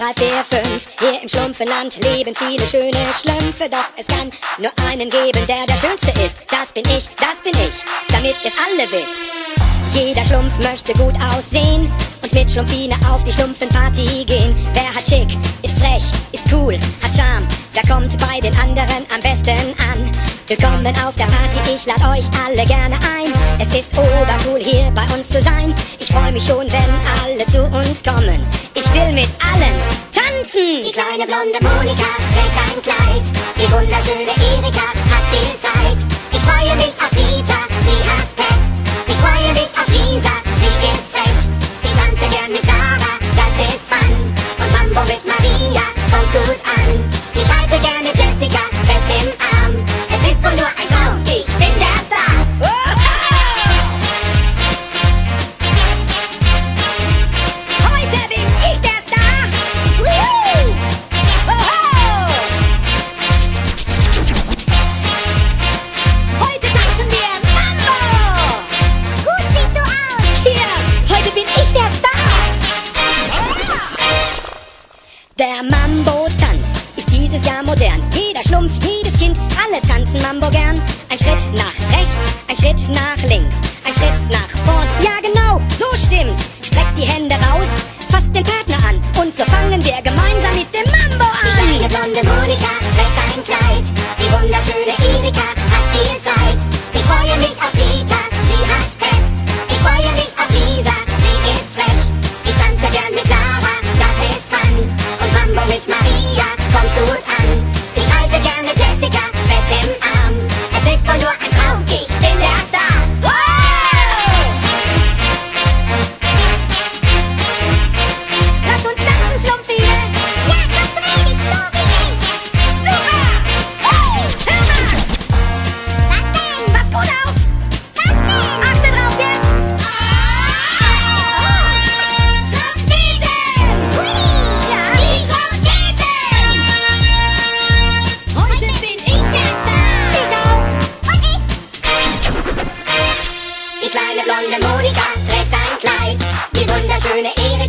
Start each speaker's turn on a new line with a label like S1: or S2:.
S1: 3, 4, 5. Hier im Schlumpfenland leben viele schöne Schlümpfe, doch es kann nur einen geben, der der Schönste ist. Das bin ich, damit ihr's alle wisst. Jeder Schlumpf möchte gut aussehen und mit Schlumpfine auf die Schlumpfenparty gehen. Wer hat schick, ist frech, ist cool, hat Charme, wer kommt bei den anderen am besten an? Willkommen auf der Party, ich lad euch alle gerne ein. Es ist obercool hier bei uns zu sein. Ich freu mich schon, wenn alle zu uns kommen. Ich will mit allen tanzen.
S2: Die kleine blonde Monika trägt ein Kleid. Die wunderschöne Erika hat viel Zeit. Ich freue mich auf Rita, sie hat Pep. Ich freue mich auf Lisa, sie ist frech. Ich tanze gern mit Sarah, das ist Fun. Und Mambo mit Maria kommt gut an. Ich halte gerne Jessica fest im Arm. Es ist wohl nur ein Traum, ich bin der Star.
S1: Heute bin ich der Star. Woohoo! Oho! Heute tanzen wir Mambo.
S2: Gut siehst du aus.
S1: Hier, heute bin ich der Star. Der Mambo-Tanz ist dieses Jahr modern. Jeder Schlumpf, jedes Kind, alle tanzen Mambo gern. Ein Schritt nach rechts, ein Schritt nach links, ein Schritt nach vorn. Ja genau, so stimmt's. Streckt die Hände raus, fasst den Partner an und so fangen wir gemeinsam mit dem Mambo an.
S2: Die kleine blonde Monika trägt ein Kleid. Die wunderschöne Erika hat viel Zeit. Ich freue mich auf Rita, sie hat Pep. Ich freue mich auf Lisa, sie ist frech. Ich tanze gern mit Sarah, das ist Fun. Und Mambo mit Maria kommt gut an. Ich halte gerne Jessica fest im Arm. Es ist wohl nur ein Traum, ich bin der Star.
S1: Lass uns tanzen, Schlumpfine.
S2: Ja, das dreh ich so wie ich.
S1: Super! Hey, hör mal!
S2: Was denn?
S1: Pass gut auf!
S2: Was denn?
S1: Achte drauf jetzt!
S2: Trompeten! Hui!
S1: Ja.
S2: Die Trompeten! Heute bin ich der Star!
S1: Ich auch!
S2: Und ich! Die kleine blonde Monika trägt ein Kleid. Die wunderschöne Erika